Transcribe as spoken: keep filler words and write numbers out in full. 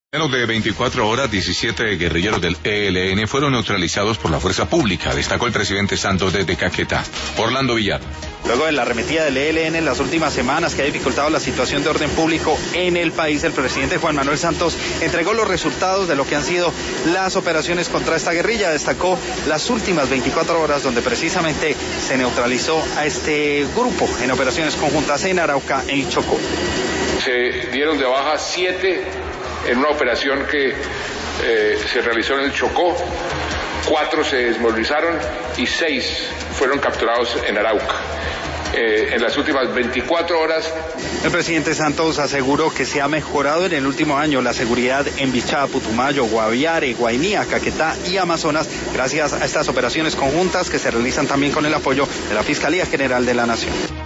Menos de veinticuatro horas, diecisiete guerrilleros del E L N fueron neutralizados por la fuerza pública, destacó el presidente Santos desde Caquetá. Orlando Villar. Luego de la arremetida del E L N en las últimas semanas que ha dificultado la situación de orden público en el país, el presidente Juan Manuel Santos entregó los resultados de lo que han sido las operaciones contra esta guerrilla. Destacó las últimas veinticuatro horas donde precisamente se neutralizó a este grupo en operaciones conjuntas en Arauca y Chocó. Se dieron de baja siete en una operación que eh, se realizó en el Chocó, cuatro se desmovilizaron y seis fueron capturados en Arauca. Eh, en las últimas veinticuatro horas. El presidente Santos aseguró que se ha mejorado en el último año la seguridad en Bichá, Putumayo, Guaviare, Guainía, Caquetá y Amazonas, gracias a estas operaciones conjuntas que se realizan también con el apoyo de la Fiscalía General de la Nación.